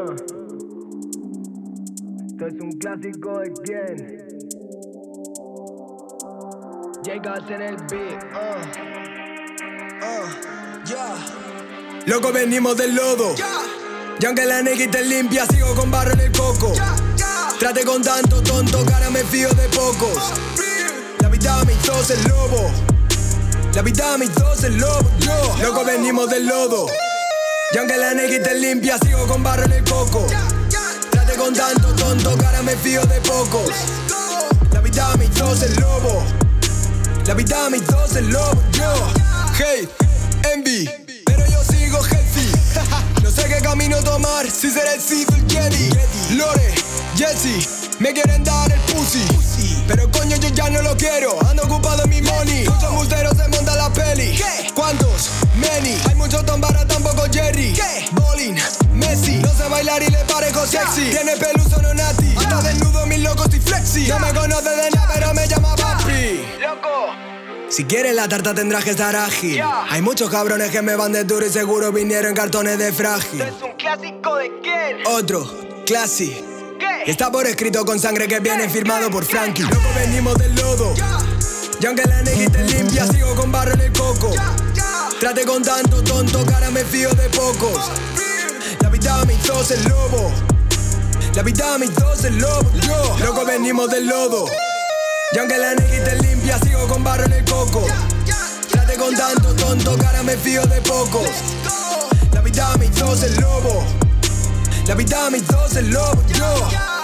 Esto es un clásico de quién. Llegas en el beat, Loco, venimos del lodo. Y aunque la negra te limpia, sigo con barro en el coco. Trate con tanto tonto, que ahora me fío de pocos. La vida me hizo ser lobo. La vida me hizo ser lobo. Loco, venimos del lodo. Y aunque la negra te limpia, sigo con barro en el coco. Trate con tanto tonto, que ahora me fío de pocos. La vida me hizo ser lobo. La vida me hizo ser lobo. Hey, envy, pero yo sigo healthy. No sé qué camino tomar, si será el Sith o el Jedi. Lore, Jesse, me quieren dar el pussy. Pero coño, yo ya no lo quiero, ando ocupado en mi money. Muchos multeros se montan la peli. ¿Cuántos? Many. Hay muchos tombara, tampoco Jerry. Bowling, Messi. No sé bailar y le parezco sexy. Tiene peluso, no nati. Anda desnudo, mis locos y flexi. No me conoce de nada, pero me llama papi. loco. Si quieres la tarta tendrás que estar ágil. Hay muchos cabrones que me van de duro y seguro vinieron en cartones de frágil. Esto es un clásico de quién. Otro, classy. ¿Qué? Está por escrito con sangre que viene firmado por Frankie. Loco, venimos del lodo. Y aunque la negra te limpia, sigo con barro en el coco. Trate con tanto tonto, que ahora me fío de pocos. La vida me hizo ser lobo. La vida me hizo ser lobo. Loco, venimos del lodo. Y aunque la negra te limpia, sigo con barro en el coco. Trate con tanto tonto, que ahora me fío de pocos. La vida me hizo ser lobo. La vida me hizo ser lobo.